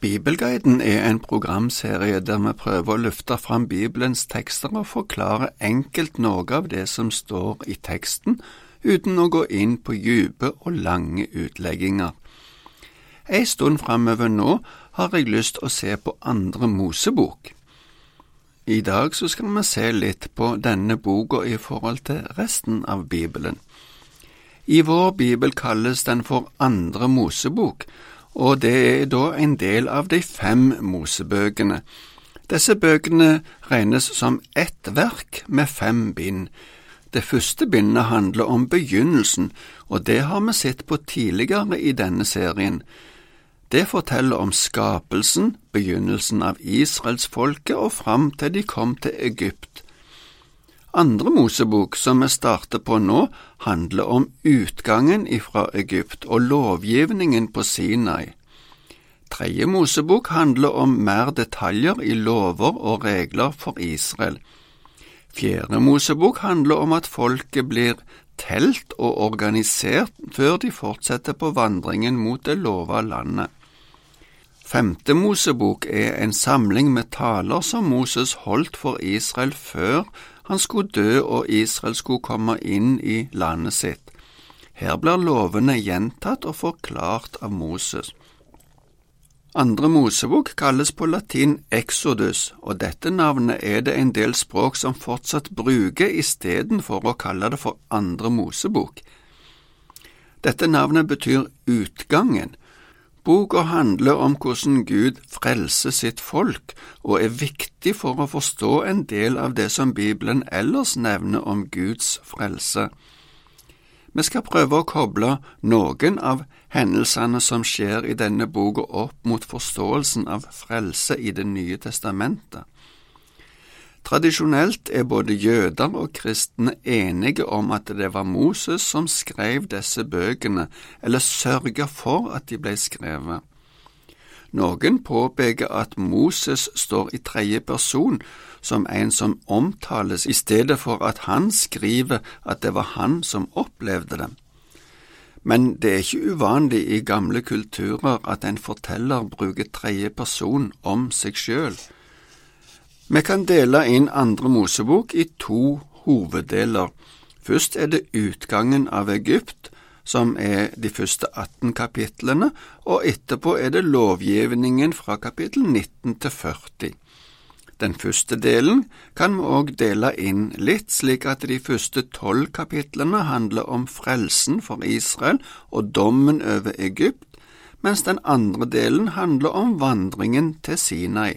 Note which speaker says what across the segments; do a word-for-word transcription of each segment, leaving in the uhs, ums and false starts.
Speaker 1: Bibelguiden er en programserie der vi prøver å løfte fram Bibelens tekster og forklare enkelt noe av det som står i teksten, uten å gå inn på dype og lange utlegginger. En stund fremover nå har jeg lyst til å se på andre Mosebok. I dag så skal vi se litt på denne boka i forhold til resten av Bibelen. I vår Bibel kalles den for andre Mosebok, og det er da en del av de fem Mosebøkene. Disse bøkene regnes som ett verk med fem bind. Det første bindet handler om begynnelsen, og det har vi sett på tidligere i denne serien. Det forteller om skapelsen, begynnelsen av Israelsfolket og fram til de kom til Egypt. Andre Mosebok, som vi starter på nå, handler om utgangen ifra Egypt og lovgivningen på Sinai. Tredje Mosebok handler om mer detaljer i lover og regler for Israel. Fjerde Mosebok handler om at folket blir telt og organisert før de fortsetter på vandringen mot det lova landet. Femte Mosebok er en samling med taler som Moses holdt for Israel før han skulle dø og Israel skulle komme inn i landet sitt. Her blir lovene gjentatt og forklart av Moses. Andre Mosebok kalles på latin Exodus, og dette navnet er det en del språk som fortsatt bruker i stedet for å kalle det for andre Mosebok. Dette navnet betyr utgangen. Boka handler om hvordan Gud frelser sitt folk, og er viktig for å forstå en del av det som Bibelen ellers nevner om Guds frelse. Vi skal prøve å koble noen av hendelsene som skjer i denne boka opp mot forståelsen av frelse i Det nye testamentet. Tradisjonelt er både jøder og kristne enige om at det var Moses som skrev disse bøkene, eller sørget for at de ble skrevet. Noen påpeker at Moses står i tredje person som en som omtales, i stedet for at han skriver at det var han som opplevde det. Men det er ikke uvanlig i gamle kulturer at en forteller bruker tredje person om seg selv. Vi kan dele inn andre Mosebok i to hoveddeler. Først er det utgangen av Egypt, som er de første atten kapitlene, og etterpå er det lovgivningen fra kapittel nitten til førti. Den første delen kan vi også dele inn litt, slik at de første tolv kapitlene handler om frelsen for Israel og dommen over Egypt, mens den andre delen handler om vandringen til Sinai.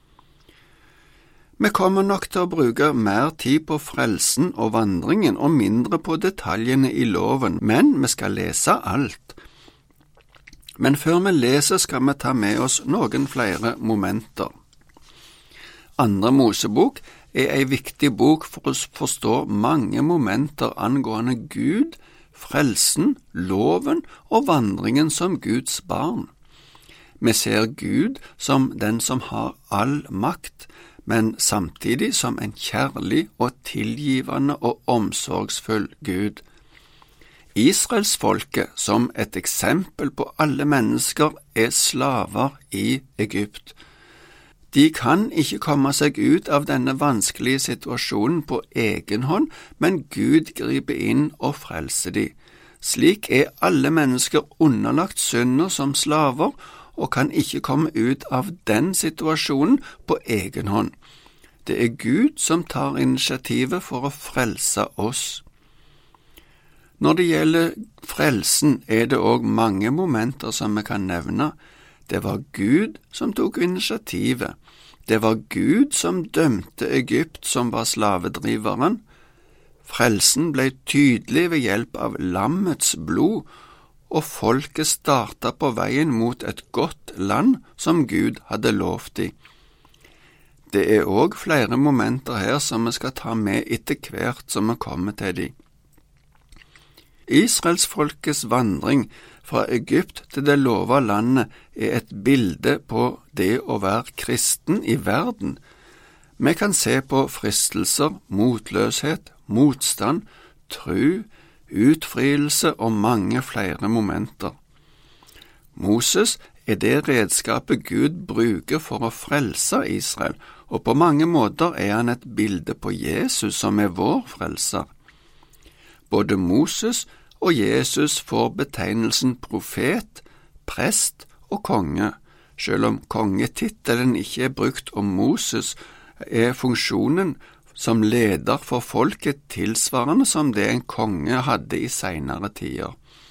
Speaker 1: Vi kommer nok til å bruke mer tid på frelsen og vandringen og mindre på detaljene i loven, men vi skal lese alt. Men før vi leser skal vi ta med oss noen flere momenter. Andre Mosebok er en viktig bok for å forstå mange momenter angående Gud, frelsen, loven og vandringen som Guds barn. Vi ser Gud som den som har all makt, men samtidig som en kjærlig og tilgivende og omsorgsfull Gud. Israelsfolket, som et eksempel på alle mennesker, er slaver i Egypt. De kan ikke komme seg ut av denne vanskelige situasjonen på egen hånd, men Gud griper inn og frelser de. Slik er alle mennesker underlagt synder som slaver, og kan ikke komme ut av den situasjonen på egen hånd. Det er Gud som tar initiativet for å frelse oss. Når det gjelder frelsen, er det også mange momenter som vi kan nevne. Det var Gud som tok initiativet. Det var Gud som dømte Egypt, som var slavedriveren. Frelsen ble tydelig ved hjelp av lammets blod, og folket startet på veien mot et godt land som Gud hadde lovt i. Det er også flere momenter her som vi skal ta med etter hvert som vi kommer til de. Israelsfolkets vandring fra Egypt til det lova landet er et bilde på det å være kristen i verden. Vi kan se på fristelser, motløshet, motstand, tro, utfrielse og mange flere momenter. Moses er det redskapet Gud bruker for å frelse Israel, og på mange måter er han et bilde på Jesus som er vår frelser. Både Moses og Jesus får betegnelsen profet, prest og konge. Selv om kongetittelen ikke er brukt om Moses, er funksjonen som leder for folket tilsvarende som det en konge hadde i senere tider.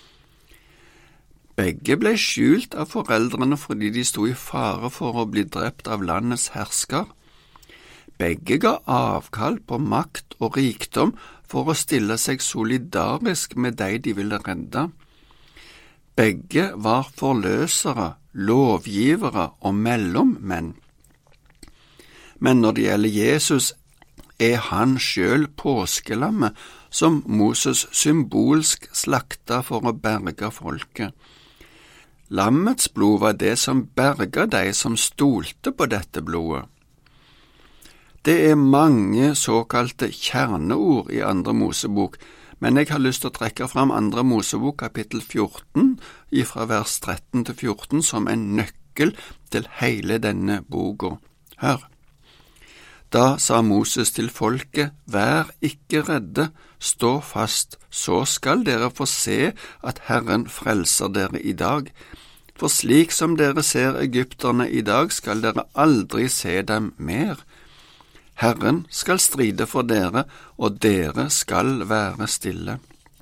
Speaker 1: Begge ble skjult av foreldrene fordi de sto i fare for å bli drept av landets hersker. Begge ga avkall på makt og rikdom for å stille seg solidarisk med de de ville redde. Begge var forløsere, lovgivere og mellommenn. Men når det gjelder Jesus, er han selv påskelammet som Moses symbolsk slakta for å berge folket. Lammets blod var det som berga de som stolte på dette blodet. Det er mange såkalte kjerneord i andre Mosebok, men jeg har lyst til å trekke fram andre Mosebok kapittel fjorten, ifra vers tretten til fjorten, som en nøkkel til hele denne boka. Hør! Da sa Moses til folket, vær ikke redde, stå fast, så skal dere få se at Herren frelser dere i dag. For slik som dere ser egypterne i dag, skal dere aldri se dem mer. Herren skal stride for dere, og dere skal være stille.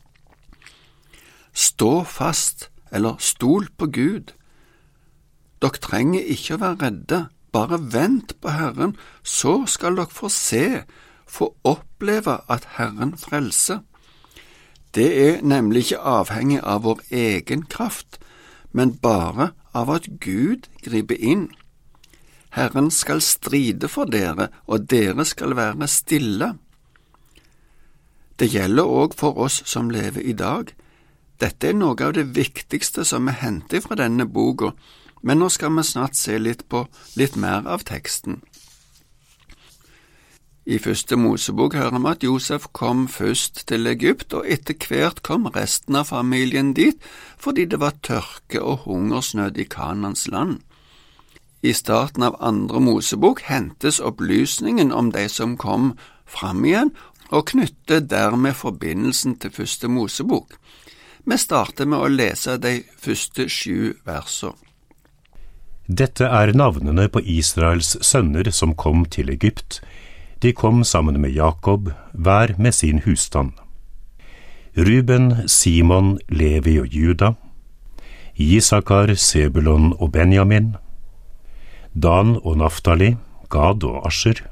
Speaker 1: Stå fast, eller stol på Gud. Dere trenger ikke å være redde. Bare vent på Herren, så skal dere få se, få oppleve at Herren frelser. Det er nemlig ikke avhengig av vår egen kraft, men bare av at Gud griper inn. Herren skal stride for dere, og dere skal være stille. Det gjelder også for oss som lever i dag. Dette er noe av det viktigste som er hentet fra denne boka, men nå skal vi snart se litt på litt mer av teksten. I første Mosebok hører vi at Josef kom først til Egypt, og etter hvert kom resten av familien dit, fordi det var tørke og hungersnød i Kanans land. I starten av andre Mosebok hentes opplysningen om de som kom fram igjen, og knytter dermed forbindelsen til første Mosebok. Vi starter med å lese de første sju versene.
Speaker 2: Dette er navnene på Israels sønner som kom til Egypt. De kom sammen med Jakob, hver med sin husstand. Ruben, Simon, Levi og Juda, Isakar, Sebulon og Benjamin, Dan og Naftali, Gad og Asher.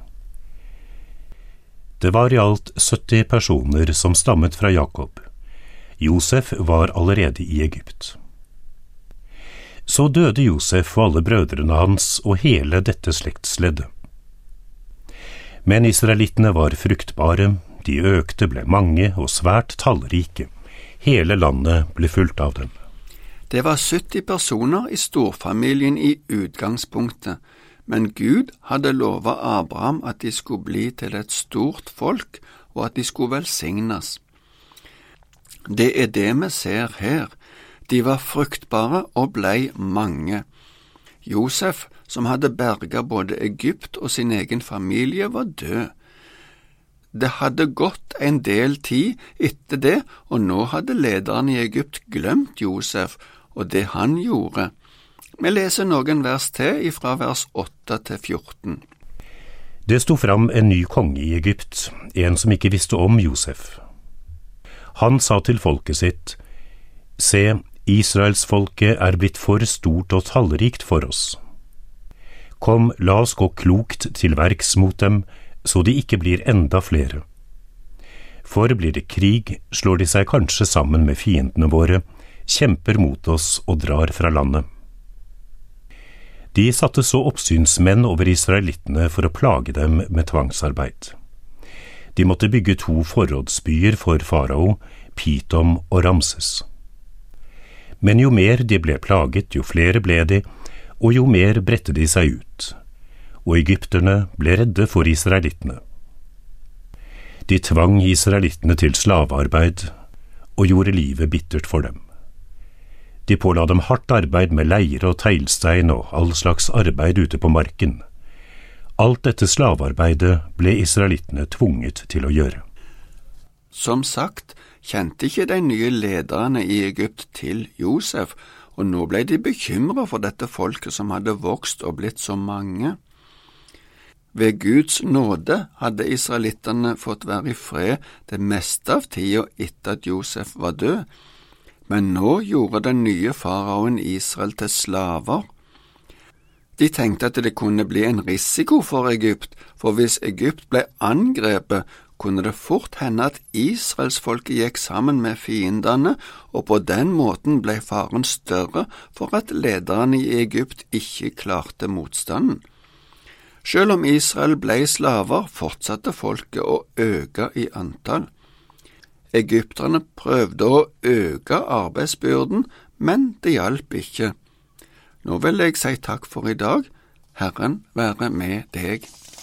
Speaker 2: Det var i alt sytti personer som stammet fra Jakob. Josef var allerede i Egypt. Så døde Josef og alle brødrene hans og hele dette slektsleddet. Men israelittene var fruktbare, de økte, ble mange og svært tallrike. Hele landet ble fulgt av dem.
Speaker 1: Det var sytti personer i storfamilien i utgangspunktet, men Gud hadde lovet Abraham at de skulle bli til et stort folk, og at de skulle velsignes. Det er det vi ser her. De var fruktbare og blei mange. Josef, som hadde berget både Egypt og sin egen familie, var død. Det hadde gått en del tid etter det, og nå hadde lederen i Egypt glemt Josef og det han gjorde. Vi leser noen vers til fra vers åtte til fjorten.
Speaker 2: Det sto fram en ny konge i Egypt, en som ikke visste om Josef. Han sa til folket sitt, se, Israelsfolket er blitt for stort og tallrikt for oss. Kom, la oss gå klokt til verks mot dem, så de ikke blir enda flere. For blir det krig, slår de seg kanskje sammen med fiendene våre, kjemper mot oss og drar fra landet. De satte så oppsynsmenn over israelittene for å plage dem med tvangsarbeid. De måtte bygge to forrådsbyer for farao, Pitom og Ramses. Men jo mer de ble plaget, jo flere ble de, og jo mer bredte de seg ut, og egypterne ble redde for israelittene. De tvang israelittene til slavearbeid, og gjorde livet bittert for dem. De påla dem hardt arbeid med leire og teglstein og all slags arbeid ute på marken. Alt dette slavearbeidet ble israelittene tvunget til å gjøre.
Speaker 1: Som sagt, kjente ikke de nye lederne i Egypt til Josef, og nå ble de bekymret for dette folket som hadde vokst og blitt så mange. Ved Guds nåde hadde israelittene fått være i fred det meste av tida etter at Josef var død, men nå gjorde den nye faraoen Israel til slaver. De tenkte at det kunne bli en risiko for Egypt, for hvis Egypt ble angrepet, kunne det fort hende at israelsfolket gikk sammen med fiendene, og på den måten ble faren større for at lederne i Egypt ikke klarte motstanden. Selv om Israel ble slaver, fortsatte folket å øke i antall. Egypterne prøvde å øke arbeidsbyrden, men det hjalp ikke. Nå vil jeg si takk for i dag. Herren være med deg.